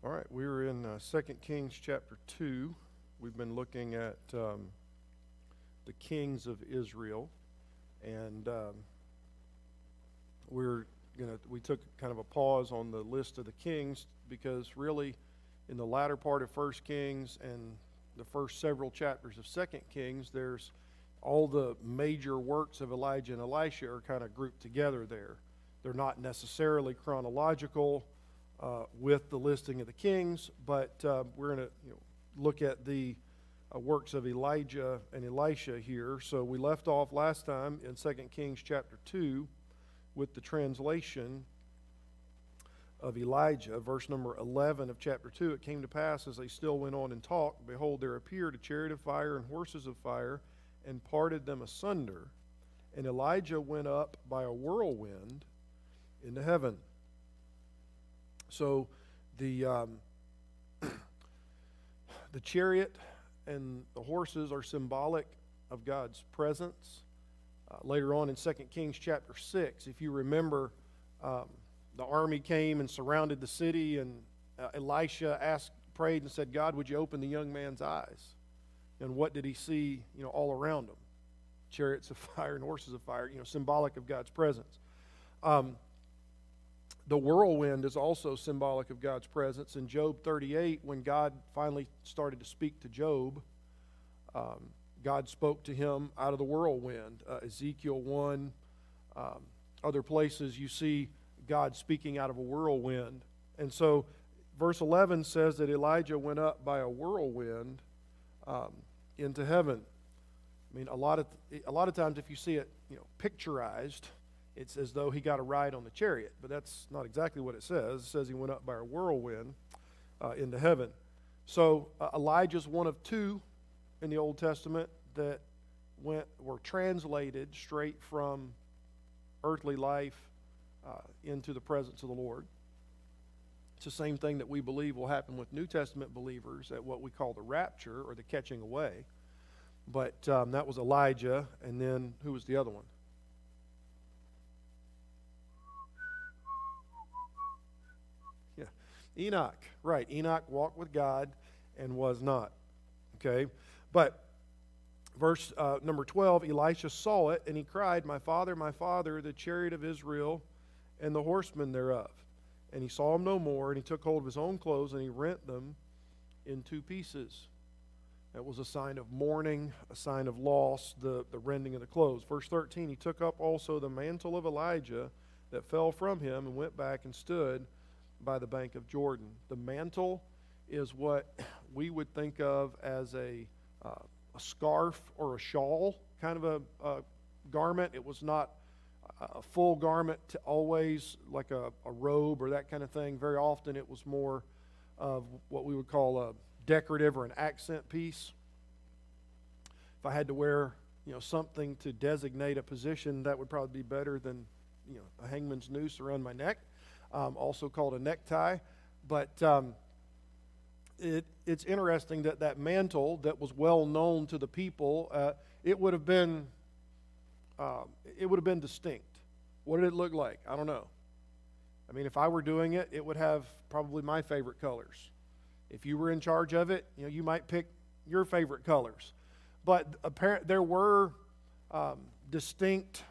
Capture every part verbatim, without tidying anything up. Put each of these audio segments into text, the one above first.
All right, we were in uh, Second Kings chapter two. We've been looking at um, the kings of Israel, and um, we're gonna. We took kind of a pause on the list of the kings because really, in the latter part of First Kings and the first several chapters of Second Kings, there's all the major works of Elijah and Elisha are kind of grouped together there. They're not necessarily chronological Uh, with the listing of the kings, but uh, we're going to you know, look at the uh, works of Elijah and Elisha here. So we left off last time in Second Kings chapter two with the translation of Elijah, verse number eleven of chapter two. It came to pass as they still went on and talked, behold, there appeared a chariot of fire and horses of fire, and parted them asunder. And Elijah went up by a whirlwind into heaven. So the um, the chariot and the horses are symbolic of God's presence. Uh, later on in Second Kings chapter six, if you remember, um, the army came and surrounded the city, and uh, Elisha asked, prayed, and said, "God, would you open the young man's eyes?" And what did he see? You know, all around him, chariots of fire and horses of fire. You know, symbolic of God's presence. Um, The whirlwind is also symbolic of God's presence. In Job thirty-eight, when God finally started to speak to Job, um, God spoke to him out of the whirlwind. Uh, Ezekiel one, um, other places you see God speaking out of a whirlwind. And so verse eleven says that Elijah went up by a whirlwind um, into heaven. I mean, a lot of a lot of times if you see it, you know, picturized, it's as though he got a ride on the chariot, but that's not exactly what it says. It says he went up by a whirlwind uh, into heaven. So uh, Elijah's one of two in the Old Testament that went were translated straight from earthly life uh, into the presence of the Lord. It's the same thing that we believe will happen with New Testament believers at what we call the rapture or the catching away. But um, that was Elijah, and then who was the other one? Enoch, right. Enoch walked with God and was not. Okay? But verse uh, number twelve, Elisha saw it, and he cried, "My father, my father, the chariot of Israel and the horsemen thereof." And he saw him no more, and he took hold of his own clothes, and he rent them in two pieces. That was a sign of mourning, a sign of loss, the, the rending of the clothes. Verse thirteen, he took up also the mantle of Elijah that fell from him, and went back and stood by the bank of Jordan. The mantle is what we would think of as a, uh, a scarf or a shawl, kind of a, a garment. It was not a full garment, to always like a, a robe or that kind of thing. Very often it was more of what we would call a decorative or an accent piece. If I had to wear, you know, something to designate a position, that would probably be better than, you know, a hangman's noose around my neck. Um, also called a necktie. But um, it, it's interesting that that mantle that was well known to the people, uh, it would have been uh, it would have been distinct. What did it look like? I don't know. I mean, if I were doing it, it would have probably my favorite colors. If you were in charge of it, you know, you might pick your favorite colors. But apparent there were um, distinct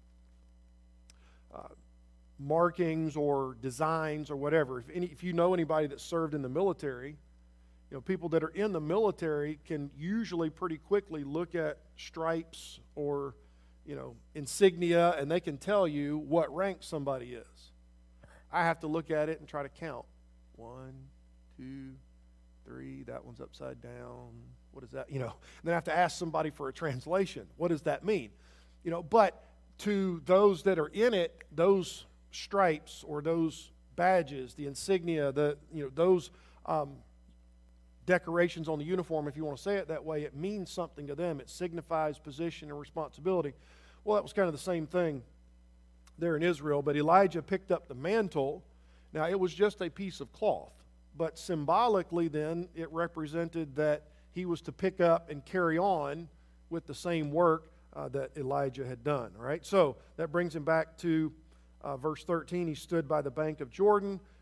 Uh, markings or designs or whatever. If any, if you know anybody that served in the military, you know, people that are in the military can usually pretty quickly look at stripes or, you know, insignia, and they can tell you what rank somebody is. I have to look at it and try to count. One, two, three, that one's upside down. What is that? You know, and then I have to ask somebody for a translation. What does that mean? You know, but to those that are in it, those stripes or those badges, the insignia, the you know those um, decorations on the uniform, if you want to say it that way, it means something to them. It signifies position and responsibility. Well, that was kind of the same thing there in Israel, but Elijah picked up the mantle. Now, it was just a piece of cloth, but symbolically then it represented that he was to pick up and carry on with the same work uh, that Elijah had done. All right, so that brings him back to Uh, verse thirteen, he stood by the bank of Jordan.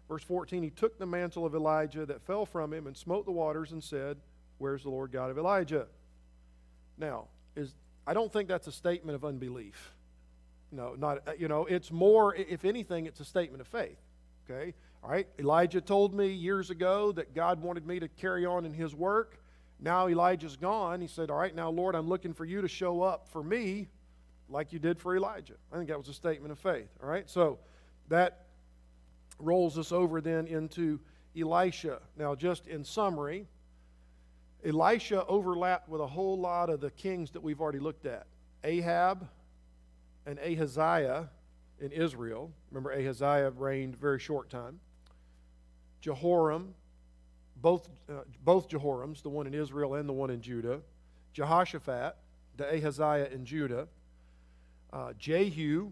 Verse fourteen, he took the mantle of Elijah that fell from him and smote the waters and said, where's the Lord God of Elijah? Now, is I don't think that's a statement of unbelief. No, not, you know, it's more, if anything, it's a statement of faith. Okay? All right? Elijah told me years ago that God wanted me to carry on in his work. Now Elijah's gone. He said, all right, now, Lord, I'm looking for you to show up for me like you did for Elijah. I think that was a statement of faith. All right? So that rolls us over then into Elisha. Now, just in summary, Elisha overlapped with a whole lot of the kings that we've already looked at. Ahab and Ahaziah in Israel. Remember, Ahaziah reigned a very short time. Jehoram, both, uh, both Jehorams, the one in Israel and the one in Judah. Jehoshaphat, the Ahaziah in Judah. Uh, Jehu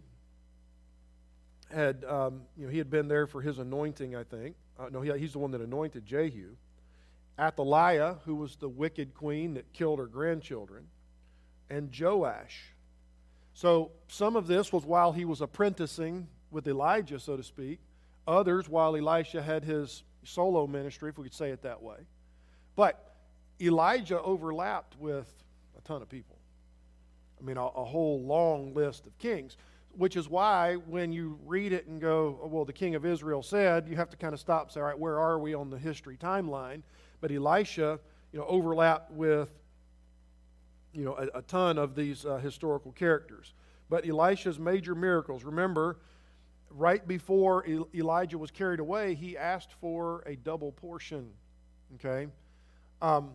had, um, you know, he had been there for his anointing, I think. Uh, no, he, he's the one that anointed Jehu. Athaliah, who was the wicked queen that killed her grandchildren. And Joash. So some of this was while he was apprenticing with Elijah, so to speak. Others while Elisha had his solo ministry, if we could say it that way. But Elijah overlapped with a ton of people. I mean, a, a whole long list of kings. Which is why when you read it and go, oh, well, the king of Israel said, you have to kind of stop and say, all right, where are we on the history timeline? But Elisha, you know, overlapped with, you know, a, a ton of these uh, historical characters. But Elisha's major miracles, remember, right before El- Elijah was carried away, he asked for a double portion, okay? Um,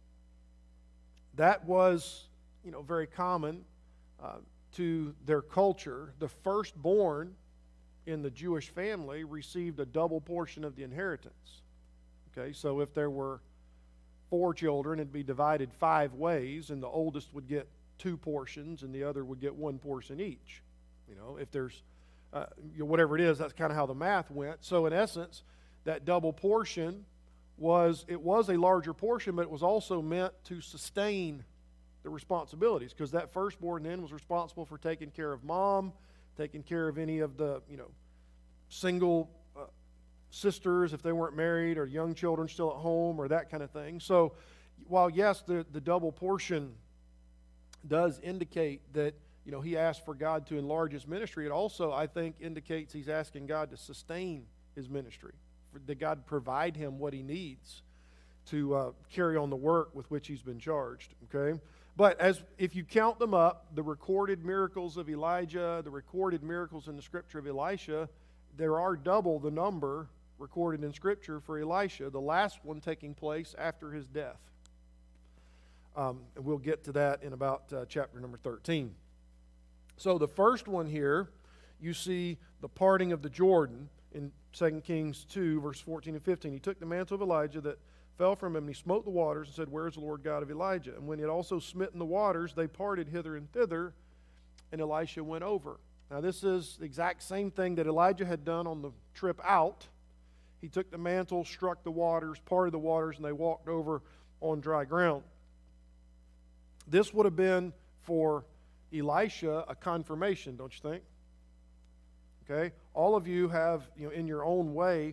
that was, you know, very common uh, to their culture. The firstborn in the Jewish family received a double portion of the inheritance, okay? So if there were four children, it'd be divided five ways, and the oldest would get two portions, and the other would get one portion each. You know, if there's, uh, you know, whatever it is, that's kind of how the math went. So in essence, that double portion was, it was a larger portion, but it was also meant to sustain the responsibilities, because that firstborn then was responsible for taking care of mom, taking care of any of the, you know, single uh, sisters if they weren't married, or young children still at home, or that kind of thing. So while yes, the, the double portion does indicate that, you know, he asked for God to enlarge his ministry, it also, I think, indicates he's asking God to sustain his ministry, for, that God provide him what he needs to uh, carry on the work with which he's been charged, okay? But as if you count them up, the recorded miracles of Elijah, the recorded miracles in the scripture of Elisha, there are double the number recorded in scripture for Elisha, the last one taking place after his death. Um, and we'll get to that in about uh, chapter number thirteen. So the first one here, you see the parting of the Jordan in Second Kings two, verse fourteen and fifteen. He took the mantle of Elijah that fell from him, and he smote the waters and said, where is the Lord God of Elijah? And when he had also smitten the waters, they parted hither and thither, and Elisha went over. Now this is the exact same thing that Elijah had done on the trip out. He took the mantle, struck the waters, parted the waters, and they walked over on dry ground. This would have been for Elisha a confirmation, don't you think? Okay? All of you have, you know, in your own way,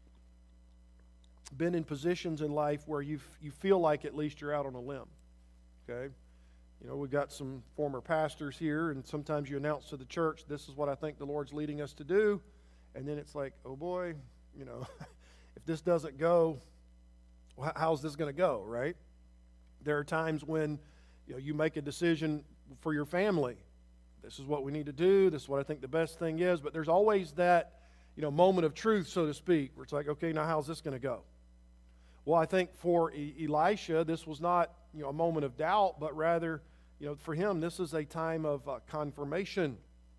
been in positions in life where you you feel like at least you're out on a limb. Okay? You know, we've got some former pastors here, and sometimes you announce to the church, this is what I think the Lord's leading us to do, and then it's like, oh boy, you know, if this doesn't go, how's this going to go, right? There are times when, you know, you make a decision for your family. This is what we need to do. This is what I think the best thing is. But there's always that, you know, moment of truth, so to speak, where it's like, okay, now how's this going to go? Well, I think for e- Elisha, this was not, you know, a moment of doubt, but rather, you know, for him, this is a time of uh, confirmation.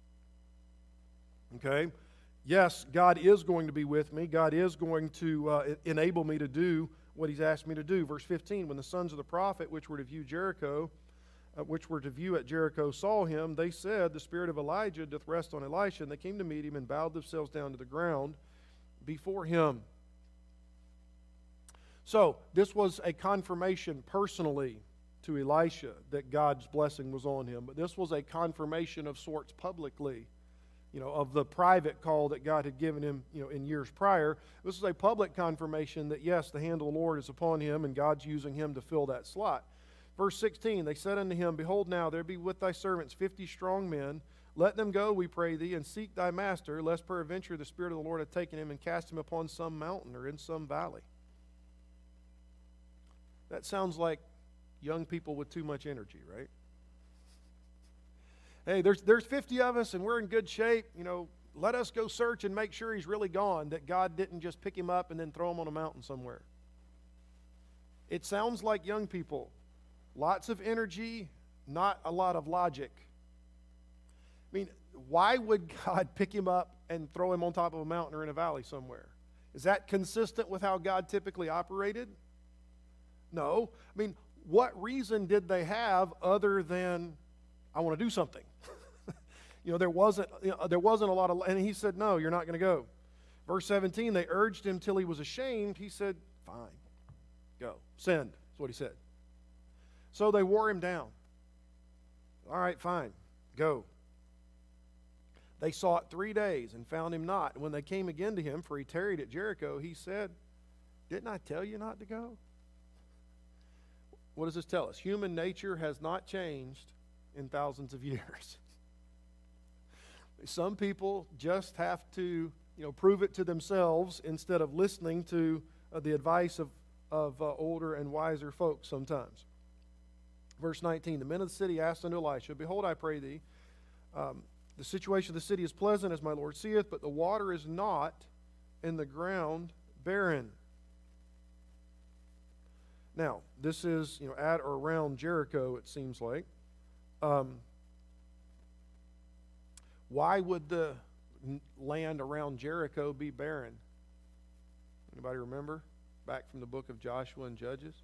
Okay? Yes, God is going to be with me. God is going to uh, enable me to do what he's asked me to do. Verse fifteen, when the sons of the prophet, which were to view Jericho, uh, which were to view at Jericho, saw him, they said, the spirit of Elijah doth rest on Elisha. And they came to meet him and bowed themselves down to the ground before him. So, this was a confirmation personally to Elisha that God's blessing was on him. But this was a confirmation of sorts publicly you know, of the private call that God had given him, you know, in years prior. This is a public confirmation that, yes, the hand of the Lord is upon him, and God's using him to fill that slot. Verse sixteen, they said unto him, Behold now, there be with thy servants fifty strong men. Let them go, we pray thee, and seek thy master, lest peradventure the Spirit of the Lord hath taken him and cast him upon some mountain or in some valley. That sounds like young people with too much energy, right? Hey, there's there's fifty of us and we're in good shape. You know, let us go search and make sure he's really gone, that God didn't just pick him up and then throw him on a mountain somewhere. It sounds like young people. Lots of energy, not a lot of logic. I mean, why would God pick him up and throw him on top of a mountain or in a valley somewhere? Is that consistent with how God typically operated? No. I mean, what reason did they have other than, I want to do something? you know, there wasn't, you know, there wasn't a lot of, and he said, no, you're not going to go. Verse seventeen, they urged him till he was ashamed. He said, fine, go, send. That's what he said. So they wore him down. All right, fine, go. They sought three days and found him not. And when they came again to him, for he tarried at Jericho, he said, didn't I tell you not to go? What does this tell us? Human nature has not changed in thousands of years. Some people just have to, you know, prove it to themselves instead of listening to uh, the advice of, of uh, older and wiser folks sometimes. Verse nineteen, the men of the city asked unto Elisha, Behold, I pray thee, um, the situation of the city is pleasant, as my Lord seeth, but the water is not, and the ground barren. Now, this is, you know, at or around Jericho, it seems like. Um, why would the land around Jericho be barren? Anybody remember? Back from the book of Joshua and Judges?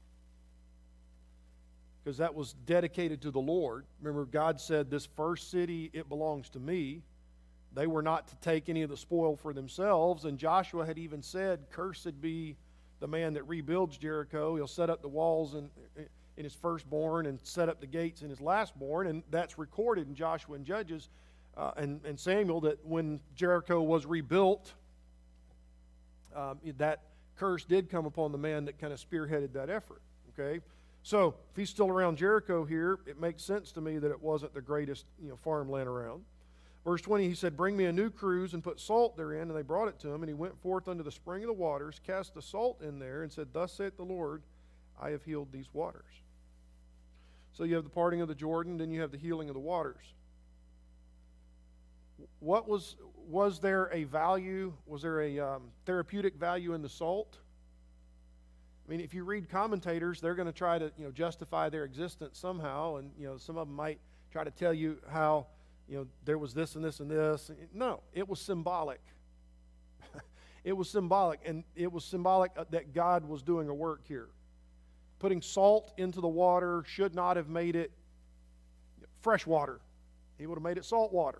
Because that was dedicated to the Lord. Remember, God said, this first city, it belongs to me. They were not to take any of the spoil for themselves. And Joshua had even said, cursed be the man that rebuilds Jericho. He'll set up the walls in, in his firstborn and set up the gates in his lastborn. And that's recorded in Joshua and Judges uh, and, and Samuel, that when Jericho was rebuilt, um, that curse did come upon the man that kind of spearheaded that effort. Okay? So, if he's still around Jericho here, it makes sense to me that it wasn't the greatest, you know, farmland around. Verse twenty, he said, Bring me a new cruse and put salt therein. And they brought it to him. And he went forth unto the spring of the waters, cast the salt in there, and said, Thus saith the Lord, I have healed these waters. So you have the parting of the Jordan, then you have the healing of the waters. What was, was there a value, was there a um, therapeutic value in the salt? I mean, if you read commentators, they're going to try to, you know, justify their existence somehow, and, you know, some of them might try to tell you how, you know, there was this and this and this. No, it was symbolic. It was symbolic, and it was symbolic that God was doing a work here. Putting salt into the water should not have made it fresh water. He would have made it salt water.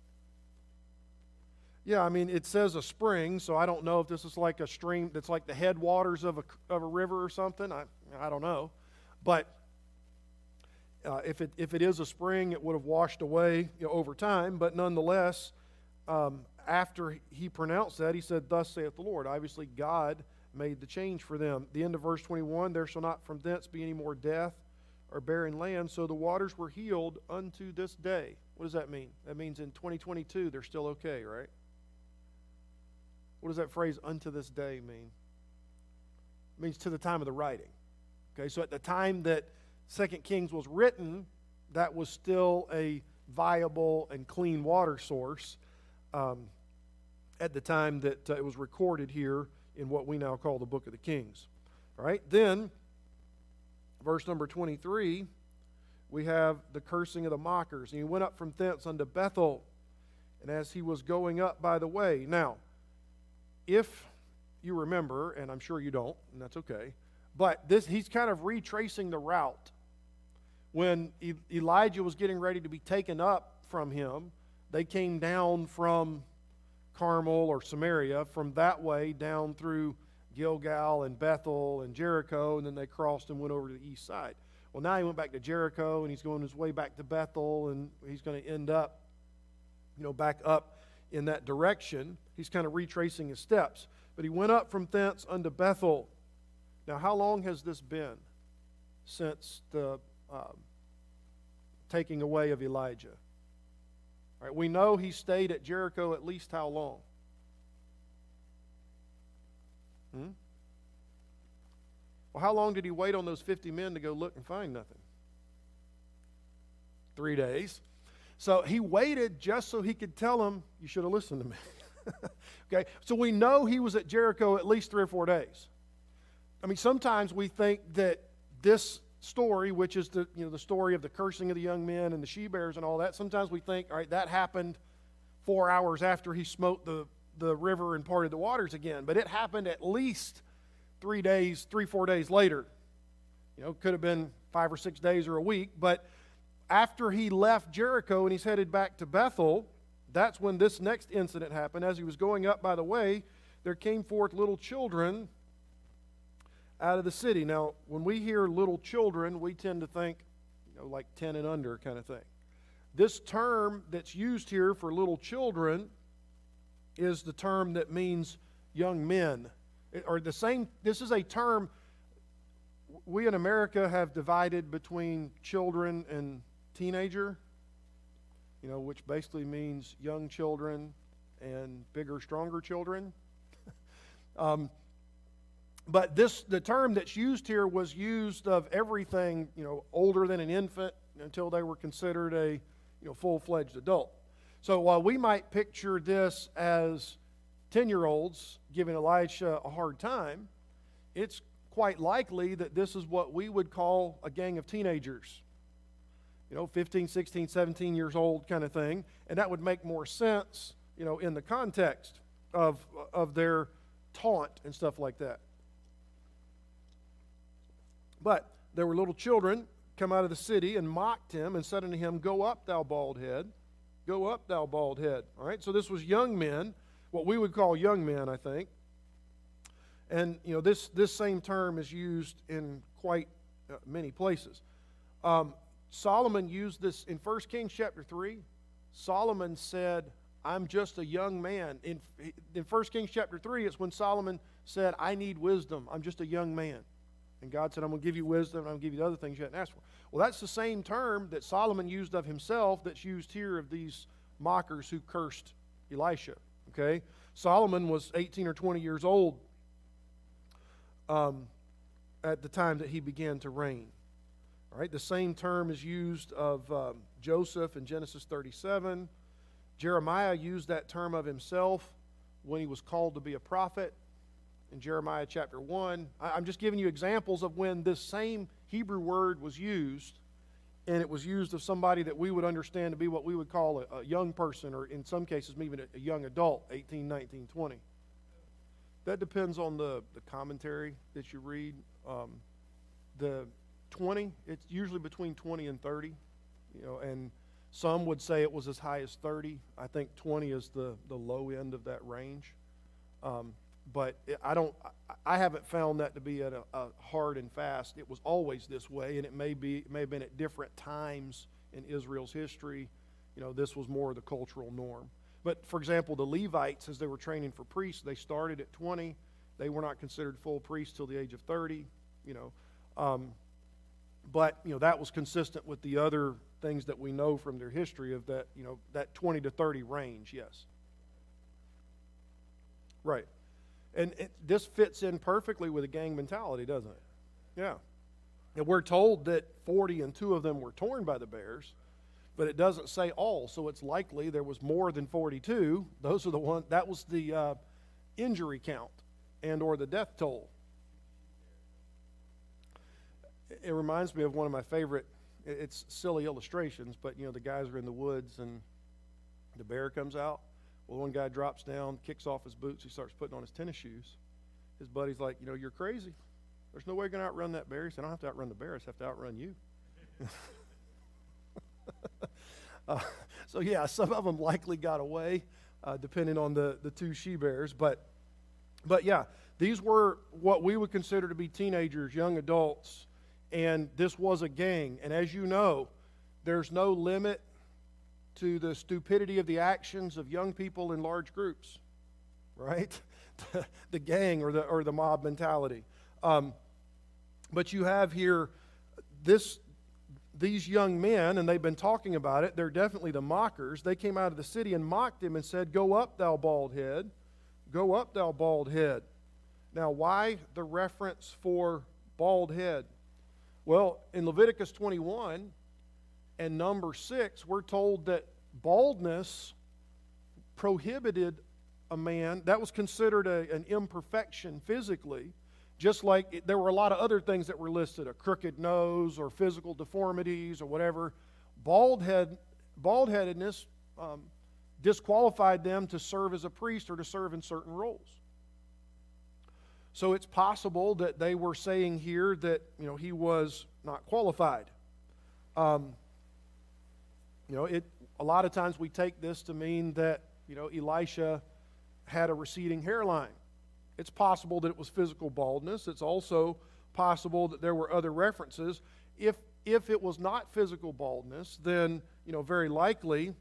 Yeah, I mean, it says a spring, so I don't know if this is like a stream that's like the headwaters of a, of a river or something. I, I don't know. But uh, if, it, if it is a spring, it would have washed away, you know, over time. But nonetheless, um, after he pronounced that, he said, Thus saith the Lord. Obviously, God made the change for them. The end of verse twenty-one, There shall not from thence be any more death or barren land. So the waters were healed unto this day. What does that mean? That means in twenty twenty-two, they're still okay, right? What does that phrase, unto this day, mean? It means to the time of the writing. Okay, so at the time that Second Kings was written, that was still a viable and clean water source um, at the time that uh, it was recorded here in what we now call the Book of the Kings. All right, then, verse number twenty-three, we have the cursing of the mockers. And he went up from thence unto Bethel, and as he was going up by the way. Now, if you remember, and I'm sure you don't, and that's okay, but this he's kind of retracing the route. When e- Elijah was getting ready to be taken up from him, they came down from Carmel or Samaria, from that way down through Gilgal and Bethel and Jericho, and then they crossed and went over to the east side. Well, now he went back to Jericho, and he's going his way back to Bethel, and he's going to end up you know, back up in that direction. He's kind of retracing his steps. But he went up from thence unto Bethel. Now, how long has this been since the um, taking away of Elijah? All right, we know he stayed at Jericho at least how long? Hmm? Well, how long did he wait on those fifty men to go look and find nothing? Three days. So he waited just so he could tell them, you should have listened to me. Okay, so we know he was at Jericho at least three or four days. I mean, sometimes we think that this story, which is the, you know, the story of the cursing of the young men and the she-bears and all that, sometimes we think, all right, that happened four hours after he smote the, the river and parted the waters again. But it happened at least three days, three, four days later. You know, it could have been five or six days or a week. But after he left Jericho and he's headed back to Bethel, that's when this next incident happened. As he was going up by the way, there came forth little children out of the city. Now, when we hear little children, we tend to think, you know, like ten and under kind of thing. This term that's used here for little children is the term that means young men. It, or the same, this is a term we in America have divided between children and teenager, you know, which basically means young children and bigger, stronger children. um, But this, the term that's used here was used of everything, you know, older than an infant until they were considered a, you know, full-fledged adult. So while we might picture this as ten-year-olds giving Elisha a hard time, it's quite likely that this is what we would call a gang of teenagers. You know, fifteen, sixteen, seventeen years old kind of thing. And that would make more sense, you know, in the context of, of their taunt and stuff like that. But there were little children come out of the city and mocked him and said unto him, Go up, thou bald head. Go up, thou bald head. All right, so this was young men, what we would call young men, I think. And, you know, this, this same term is used in quite uh, many places. Um, Solomon used this in First Kings chapter three. Solomon said, I'm just a young man. In, in First Kings chapter three, it's when Solomon said, I need wisdom. I'm just a young man. And God said, I'm going to give you wisdom, and I'm going to give you the other things you hadn't asked for. Well, that's the same term that Solomon used of himself that's used here of these mockers who cursed Elisha. Okay? Solomon was eighteen or twenty years old um, at the time that he began to reign. All right? The same term is used of um, Joseph in Genesis thirty-seven. Jeremiah used that term of himself when he was called to be a prophet. In Jeremiah chapter one. I'm just giving you examples of when this same Hebrew word was used, and it was used of somebody that we would understand to be what we would call a, a young person, or in some cases even a, a young adult, eighteen, nineteen, twenty. That depends on the, the commentary that you read. Um, the twenty, it's usually between twenty and thirty, you know, and some would say it was as high as thirty. I think twenty is the, the low end of that range. Um, But I don't. I haven't found that to be at a, a hard and fast. It was always this way, and it may be. It may have been at different times in Israel's history. You know, this was more the cultural norm. But for example, the Levites, as they were training for priests, they started at twenty. They were not considered full priests till the age of thirty. You know, um, but you know that was consistent with the other things that we know from their history of that. You know, that twenty to thirty range. Yes. Right. And it, this fits in perfectly with a gang mentality, doesn't it? Yeah. And we're told that forty and two of them were torn by the bears, but it doesn't say all, so it's likely there was more than forty-two. Those are the ones, that was the uh, injury count and or the death toll. It reminds me of one of my favorite, it's silly illustrations, but you know, the guys are in the woods and the bear comes out. Well, one guy drops down, kicks off his boots, he starts putting on his tennis shoes. His buddy's like, you know, you're crazy. There's no way you're going to outrun that bear. He said, I don't have to outrun the bear, I just have to outrun you. uh, so, yeah, some of them likely got away, uh, depending on the, the two she-bears. But, but, yeah, these were what we would consider to be teenagers, young adults, and this was a gang. And as you know, there's no limit to the stupidity of the actions of young people in large groups, right? The gang or the or the mob mentality. Um, but you have here this these young men, and they've been talking about it. They're definitely the mockers. They came out of the city and mocked him and said, "Go up, thou bald head. Go up, thou bald head." Now, why the reference for bald head? Well, in Leviticus twenty-one and number six, we're told that baldness prohibited a man. That was considered a, an imperfection physically, just like it, there were a lot of other things that were listed, a crooked nose or physical deformities or whatever. Bald head, bald-headedness um, disqualified them to serve as a priest or to serve in certain roles. So it's possible that they were saying here that, you know, he was not qualified. Um, you know, it. A lot of times we take this to mean that, you know, Elisha had a receding hairline. It's possible that it was physical baldness. It's also possible that there were other references. If if it was not physical baldness, then, you know, very likely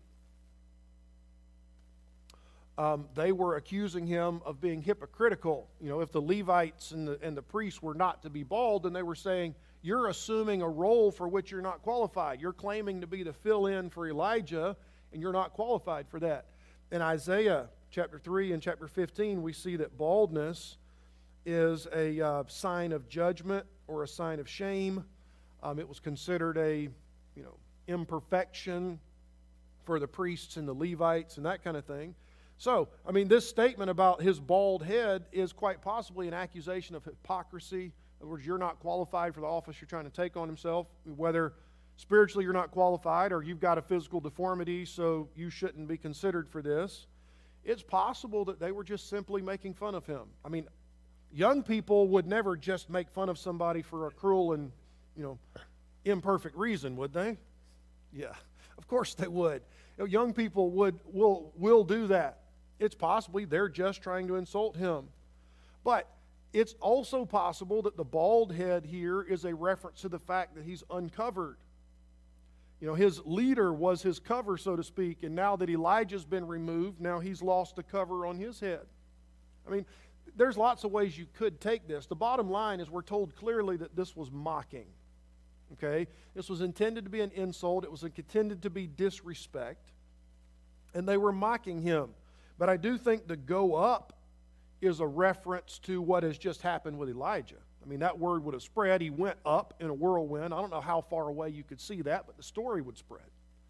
Um, they were accusing him of being hypocritical. You know, if the Levites and the, and the priests were not to be bald, then they were saying, you're assuming a role for which you're not qualified. You're claiming to be the fill-in for Elijah, and you're not qualified for that. In Isaiah chapter three and chapter fifteen, we see that baldness is a uh, sign of judgment or a sign of shame. Um, it was considered a, you know, imperfection for the priests and the Levites and that kind of thing. So, I mean, this statement about his bald head is quite possibly an accusation of hypocrisy. In other words, you're not qualified for the office you're trying to take on himself. Whether spiritually you're not qualified or you've got a physical deformity, so you shouldn't be considered for this. It's possible that they were just simply making fun of him. I mean, young people would never just make fun of somebody for a cruel and, you know, imperfect reason, would they? Yeah, of course they would. You know, young people would will will do that. It's possibly they're just trying to insult him. But it's also possible that the bald head here is a reference to the fact that he's uncovered. You know, his leader was his cover, so to speak, and now that Elijah's been removed, now he's lost the cover on his head. I mean, there's lots of ways you could take this. The bottom line is we're told clearly that this was mocking. Okay? This was intended to be an insult. It was intended to be disrespect. And they were mocking him. But I do think the go up is a reference to what has just happened with Elijah. I mean, that word would have spread. He went up in a whirlwind. I don't know how far away you could see that, but the story would spread.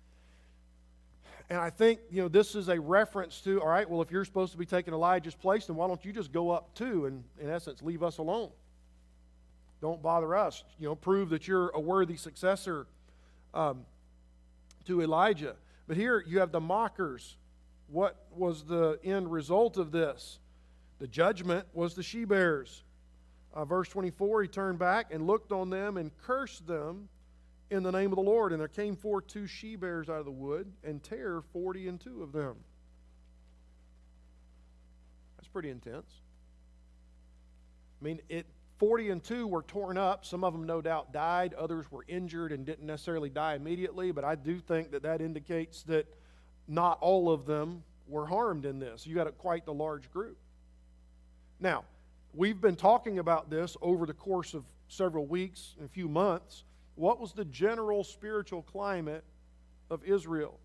And I think, you know, this is a reference to, all right, well, if you're supposed to be taking Elijah's place, then why don't you just go up too and, in essence, leave us alone? Don't bother us. You know, prove that you're a worthy successor um, to Elijah. But here you have the mockers. What was the end result of this? The judgment was the she-bears. Uh, verse twenty-four, he turned back and looked on them and cursed them in the name of the Lord. And there came forth two she-bears out of the wood and tare forty and two of them. That's pretty intense. I mean, it forty and two were torn up. Some of them no doubt died. Others were injured and didn't necessarily die immediately. But I do think that that indicates that not all of them were harmed in this. You got a, quite the large group. Now, we've been talking about this over the course of several weeks and a few months. What was the general spiritual climate of Israel?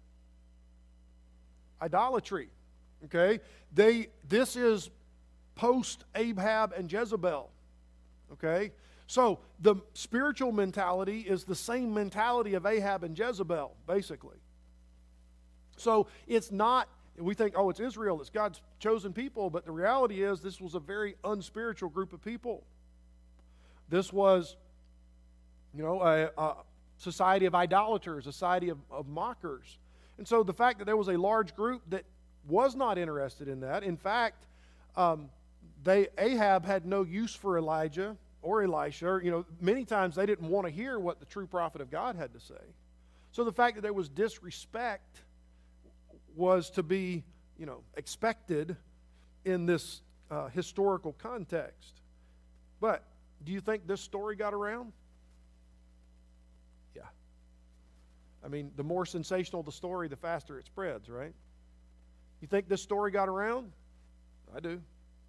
Idolatry. Okay? They this is post Ahab and Jezebel. Okay? So the spiritual mentality is the same mentality of Ahab and Jezebel, basically. So it's not, we think, oh, it's Israel, it's God's chosen people, but the reality is this was a very unspiritual group of people. This was, you know, a, a society of idolaters, a society of, of mockers. And so the fact that there was a large group that was not interested in that, in fact, um, they Ahab had no use for Elijah or Elisha. You know, many times they didn't want to hear what the true prophet of God had to say. So the fact that there was disrespect was to be, you know, expected in this uh, historical context. But do you think this story got around? Yeah. I mean, the more sensational the story, the faster it spreads, right? You think this story got around? I do.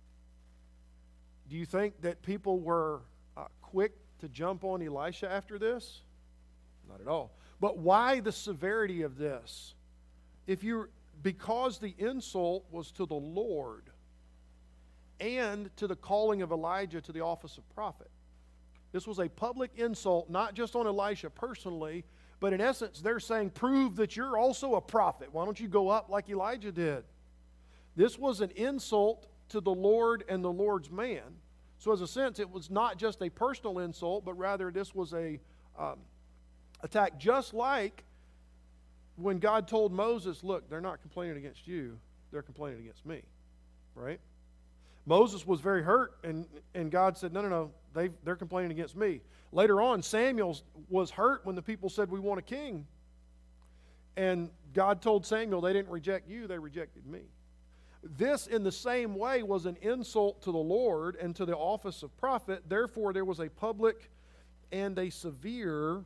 Do you think that people were uh, quick to jump on Elisha after this? Not at all. But why the severity of this? If you because the insult was to the Lord and to the calling of Elijah to the office of prophet. This was a public insult, not just on Elisha personally, but in essence, they're saying, prove that you're also a prophet. Why don't you go up like Elijah did? This was an insult to the Lord and the Lord's man. So as a sense, it was not just a personal insult, but rather this was a um, attack, just like when God told Moses, look, they're not complaining against you, they're complaining against me, right? Moses was very hurt, and, and God said, no, no, no, they they're complaining against me. Later on, Samuel was hurt when the people said, we want a king. And God told Samuel, they didn't reject you, they rejected me. This, in the same way, was an insult to the Lord and to the office of prophet. Therefore, there was a public and a severe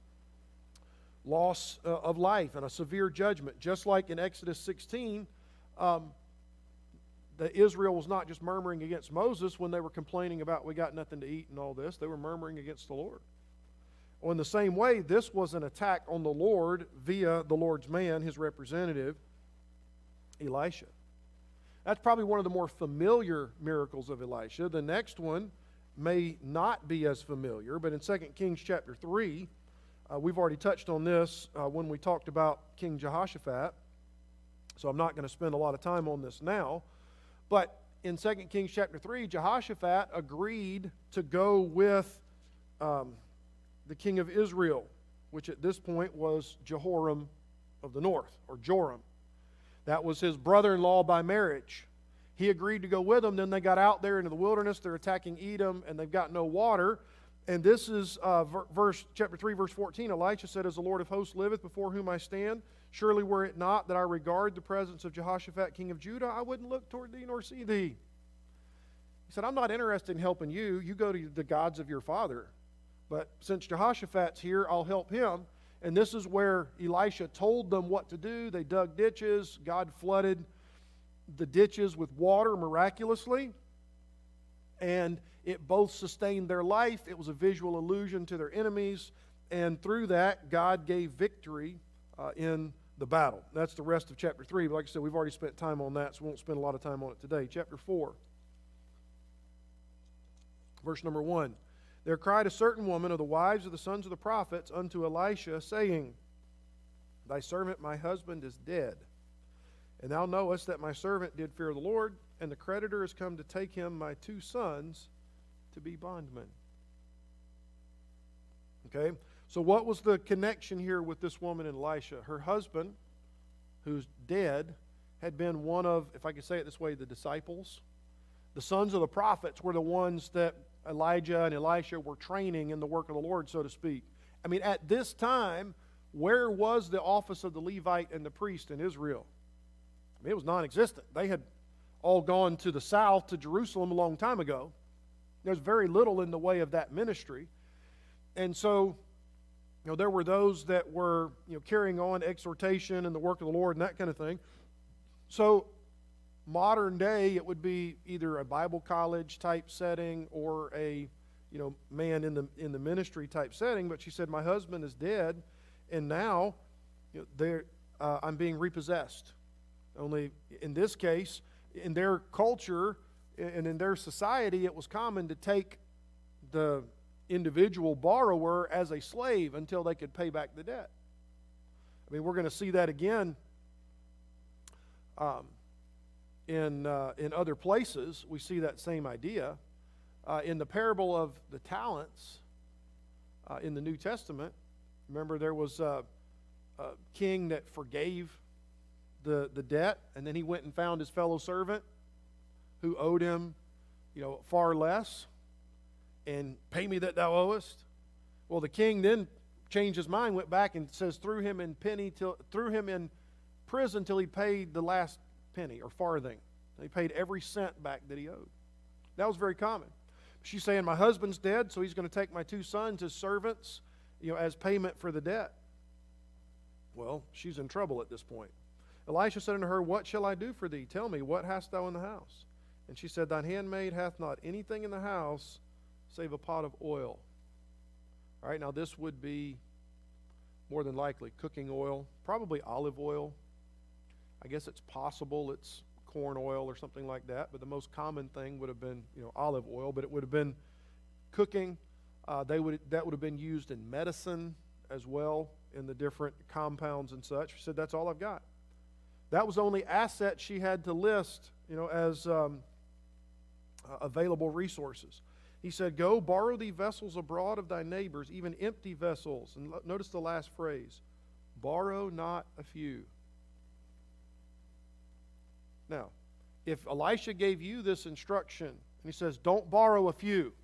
loss uh, of life and a severe judgment. Just like in Exodus sixteen, um, the Israel was not just murmuring against Moses when they were complaining about we got nothing to eat and all this. They were murmuring against the Lord. Well, in the same way, this was an attack on the Lord via the Lord's man, his representative, Elisha. That's probably one of the more familiar miracles of Elisha. The next one may not be as familiar, but in Second Kings chapter three, uh, we've already touched on this uh, when we talked about King Jehoshaphat, so I'm not going to spend a lot of time on this now. But in Second Kings chapter three, Jehoshaphat agreed to go with um, the king of Israel, which at this point was Jehoram of the north, or Joram. That was his brother-in-law by marriage. He agreed to go with them. Then they got out there into the wilderness. They're attacking Edom, and they've got no water. And this is uh, verse chapter three, verse fourteen. Elisha said, as the Lord of hosts liveth, before whom I stand, surely were it not that I regard the presence of Jehoshaphat, king of Judah, I wouldn't look toward thee nor see thee. He said, I'm not interested in helping you. You go to the gods of your father. But since Jehoshaphat's here, I'll help him. And this is where Elisha told them what to do. They dug ditches. God flooded the ditches with water miraculously. And it both sustained their life. It was a visual allusion to their enemies. And through that, God gave victory uh, in the battle. That's the rest of chapter three. But like I said, we've already spent time on that, so we won't spend a lot of time on it today. Chapter four. Verse number one. There cried a certain woman of the wives of the sons of the prophets unto Elisha, saying, Thy servant my husband is dead. And thou knowest that my servant did fear the Lord, and the creditor is come to take him my two sons to be bondmen. Okay, so what was the connection here with this woman and Elisha? Her husband, who's dead, had been one of, if I could say it this way, the disciples. The sons of the prophets were the ones that Elijah and Elisha were training in the work of the Lord, so to speak. I mean, at this time, where was the office of the Levite and the priest in Israel? I mean, it was non-existent. They had all gone to the south, to Jerusalem, a long time ago. There's very little in the way of that ministry. And so, you know, there were those that were, you know, carrying on exhortation and the work of the Lord and that kind of thing. So, modern day, it would be either a Bible college type setting or a, you know, man in the in the ministry type setting. But she said, my husband is dead, and now, you know, they're, uh, I'm being repossessed. Only in this case, in their culture and in their society, it was common to take the individual borrower as a slave until they could pay back the debt. I mean, we're going to see that again. Um, In, uh, in other places, we see that same idea. Uh, in the parable of the talents uh, in the New Testament, remember there was a, a king that forgave the, the debt, and then he went and found his fellow servant who owed him, you know, far less, and pay me that thou owest. Well, the king then changed his mind, went back and says threw him in penny till threw him in prison till he paid the last penny or farthing. He paid every cent back that he owed. That was very common. She's saying, my husband's dead, so he's going to take my two sons as servants, you know, as payment for the debt. Well, she's in trouble at this point. Elisha said unto her, What shall I do for thee? Tell me, what hast thou in the house? And she said, Thine handmaid hath not anything in the house save a pot of oil. All right, now this would be more than likely cooking oil, probably olive oil. I guess it's possible it's corn oil or something like that, but the most common thing would have been, you know, olive oil, but it would have been cooking. Uh, they would that would have been used in medicine as well, in the different compounds and such. She said, That's all I've got. That was the only asset she had to list, you know, as um, uh, available resources. He said, Go, borrow thee vessels abroad of thy neighbors, even empty vessels. And notice the last phrase, borrow not a few. Now, if Elisha gave you this instruction, and he says, don't borrow a few,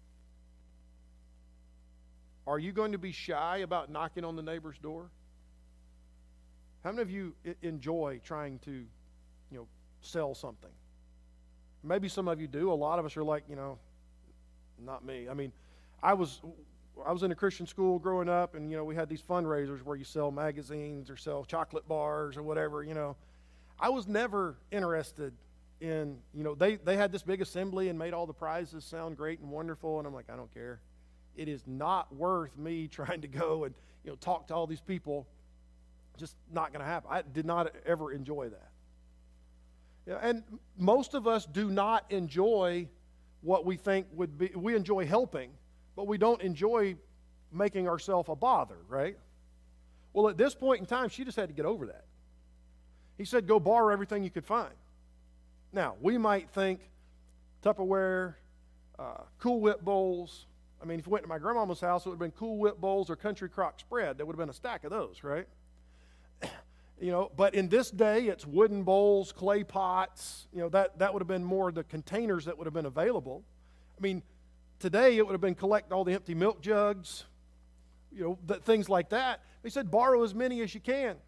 are you going to be shy about knocking on the neighbor's door? How many of you enjoy trying to, you know, sell something? Maybe some of you do. A lot of us are like, you know, not me. I mean, I was I was in a Christian school growing up, and, you know, we had these fundraisers where you sell magazines or sell chocolate bars or whatever, you know. I was never interested in, you know, they, they had this big assembly and made all the prizes sound great and wonderful, and I'm like, I don't care. It is not worth me trying to go and, you know, talk to all these people. Just not going to happen. I did not ever enjoy that. Yeah, and most of us do not enjoy what we think would be, we enjoy helping, but we don't enjoy making ourselves a bother, right? Well, at this point in time, she just had to get over that. He said, go borrow everything you could find. Now, we might think Tupperware, uh, Cool Whip bowls. I mean, if you went to my grandmama's house, it would have been Cool Whip bowls or Country Crock spread. There would have been a stack of those, right? You know, but in this day, it's wooden bowls, clay pots. You know, that, that would have been more the containers that would have been available. I mean, today it would have been collect all the empty milk jugs, you know, th- things like that. He said, borrow as many as you can.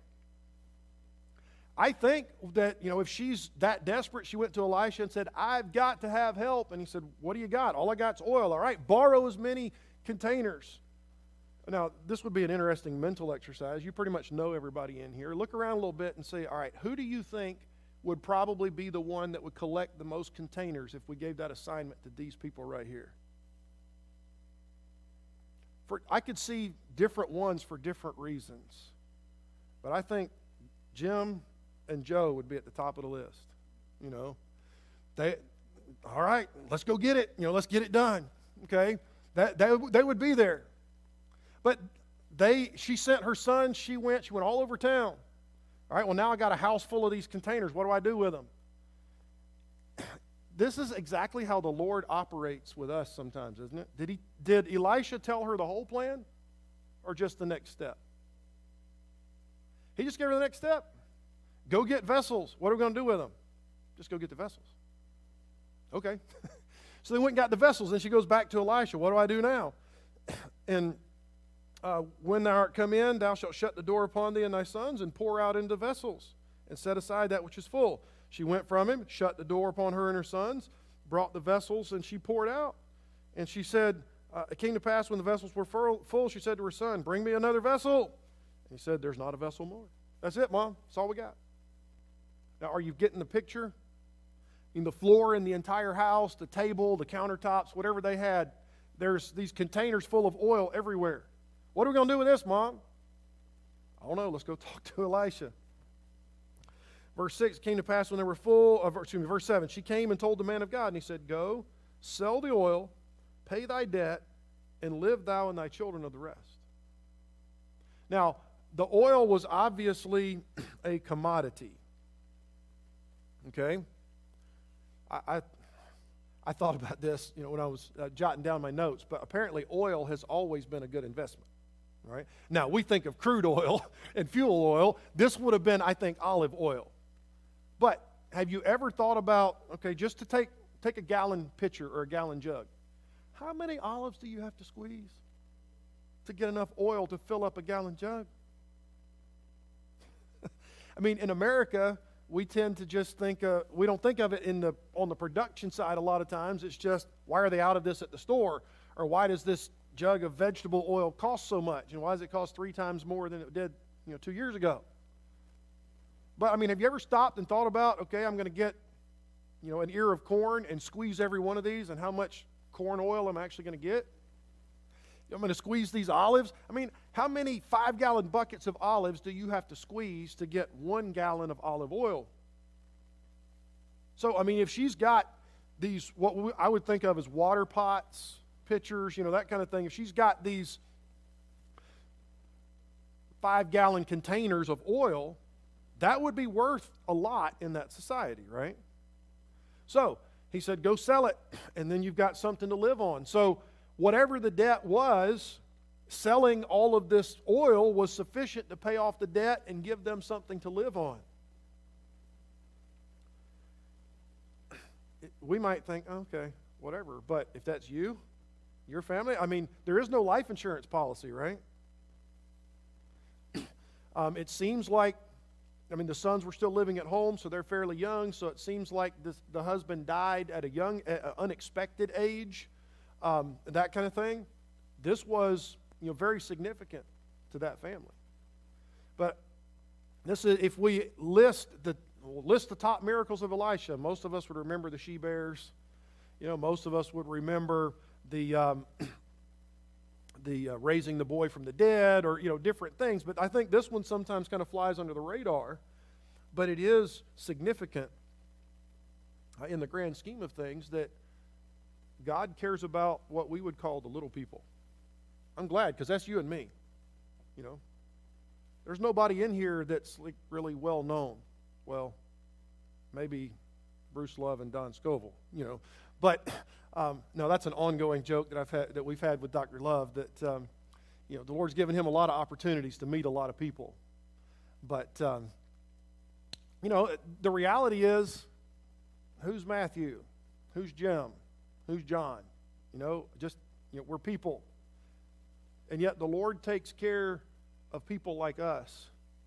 I think that, you know, if she's that desperate, she went to Elisha and said, I've got to have help. And he said, what do you got? All I got's oil. All right, borrow as many containers. Now, this would be an interesting mental exercise. You pretty much know everybody in here. Look around a little bit and say, all right, who do you think would probably be the one that would collect the most containers if we gave that assignment to these people right here? For, I could see different ones for different reasons. But I think Jim and Joe would be at the top of the list. You know, they, all right, let's go get it. You know, let's get it done. Okay, that they, they would be there. But they, she sent her son. She went. She went all over town. All right. Well, now I got a house full of these containers. What do I do with them? This is exactly how the Lord operates with us sometimes, isn't it? Did he? Did Elisha tell her the whole plan, or just the next step? He just gave her the next step. Go get vessels. What are we going to do with them? Just go get the vessels. Okay. So they went and got the vessels. Then she goes back to Elisha. What do I do now? And uh, when thou art come in, thou shalt shut the door upon thee and thy sons, and pour out into vessels, and set aside that which is full. She went from him, shut the door upon her and her sons, brought the vessels, and she poured out. And she said, uh, it came to pass when the vessels were full, she said to her son, bring me another vessel. And he said, there's not a vessel more. That's it, Mom. That's all we got. Now, are you getting the picture? In the floor in the entire house, the table, the countertops, whatever they had, there's these containers full of oil everywhere. What are we going to do with this, Mom? I don't know. Let's go talk to Elisha. Verse six, came to pass when they were full, of, excuse me, verse seven, she came and told the man of God, and he said, go, sell the oil, pay thy debt, and live thou and thy children of the rest. Now, the oil was obviously a commodity. Okay? I, I, I thought about this, you know, when I was uh, jotting down my notes, but apparently oil has always been a good investment. Right? Now, we think of crude oil and fuel oil. This would have been, I think, olive oil. But have you ever thought about, okay, just to take, take a gallon pitcher or a gallon jug, how many olives do you have to squeeze to get enough oil to fill up a gallon jug? I mean, in America, we tend to just think, uh, we don't think of it in the on the production side a lot of times. It's just, why are they out of this at the store? Or why does this jug of vegetable oil cost so much? And why does it cost three times more than it did, you know, two years ago. But, I mean, have you ever stopped and thought about, okay, I'm going to get, you know, an ear of corn and squeeze every one of these, and how much corn oil I'm actually going to get? I'm going to squeeze these olives. I mean, how many five-gallon buckets of olives do you have to squeeze to get one gallon of olive oil? So, I mean, if she's got these, what we, I would think of as water pots, pitchers, you know, that kind of thing, if she's got these five-gallon containers of oil, that would be worth a lot in that society, right? So, he said, go sell it, and then you've got something to live on. So, whatever the debt was, selling all of this oil was sufficient to pay off the debt and give them something to live on. We might think, okay, whatever. But if that's you, your family, I mean, there is no life insurance policy, right? um, it seems like, I mean, the sons were still living at home, so they're fairly young, so it seems like this, the husband died at a young, uh, unexpected age, um, that kind of thing. This was, you know, very significant to that family. But this is, if we list the list the top miracles of Elisha, most of us would remember the she-bears. You know, most of us would remember the um, the uh, raising the boy from the dead, or, you know, different things. But I think this one sometimes kind of flies under the radar. But it is significant uh, in the grand scheme of things that God cares about what we would call the little people. I'm glad, because that's you and me. You know, there's nobody in here that's like really well known. Well, maybe Bruce Love and Don Scoville, you know. But um, no, that's an ongoing joke that I've had, that we've had with Doctor Love. That um, you know, the Lord's given him a lot of opportunities to meet a lot of people. But um, you know, the reality is, who's Matthew? Who's Jim? Who's John? You know, just, you know, we're people. And yet the Lord takes care of people like us,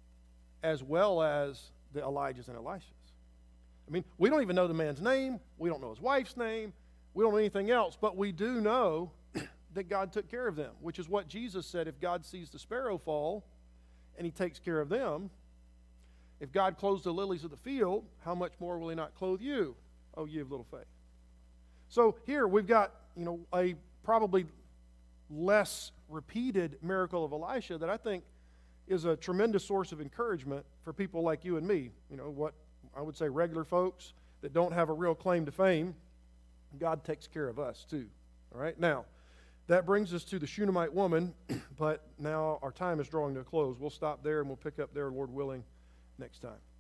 as well as the Elijahs and Elishas. I mean, we don't even know the man's name. We don't know his wife's name. We don't know anything else. But we do know that God took care of them, which is what Jesus said. If God sees the sparrow fall and he takes care of them, if God clothes the lilies of the field, how much more will he not clothe you, oh, ye of little faith? So here we've got, you know, a probably less repeated miracle of Elisha that I think is a tremendous source of encouragement for people like you and me. You know, what I would say regular folks that don't have a real claim to fame. God takes care of us too. All right, now that brings us to the Shunammite woman, but now our time is drawing to a close. We'll stop there and we'll pick up there, Lord willing, next time.